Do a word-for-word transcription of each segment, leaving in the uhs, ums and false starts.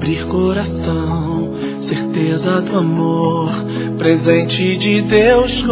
abrir coração, certeza do amor, presente de Deus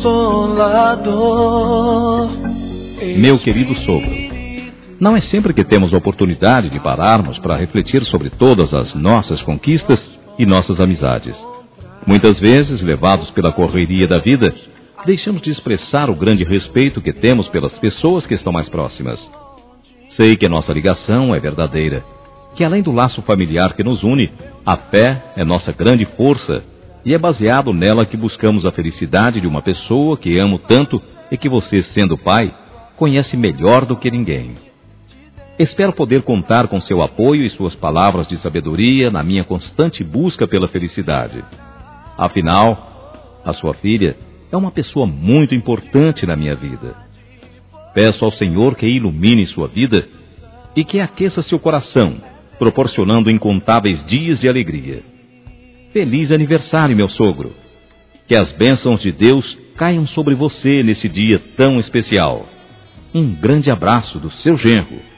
Consolador. Meu querido sogro, não é sempre que temos a oportunidade de pararmos para refletir sobre todas as nossas conquistas e nossas amizades. Muitas vezes, levados pela correria da vida, deixamos de expressar o grande respeito que temos pelas pessoas que estão mais próximas. Sei que a nossa ligação é verdadeira, que além do laço familiar que nos une, a fé é nossa grande força e é baseado nela que buscamos a felicidade de uma pessoa que amo tanto e que você, sendo pai, conhece melhor do que ninguém. Espero poder contar com seu apoio e suas palavras de sabedoria na minha constante busca pela felicidade. Afinal, a sua filha é uma pessoa muito importante na minha vida. Peço ao Senhor que ilumine sua vida e que aqueça seu coração, proporcionando incontáveis dias de alegria. Feliz aniversário, meu sogro! Que as bênçãos de Deus caiam sobre você nesse dia tão especial. Um grande abraço do seu genro,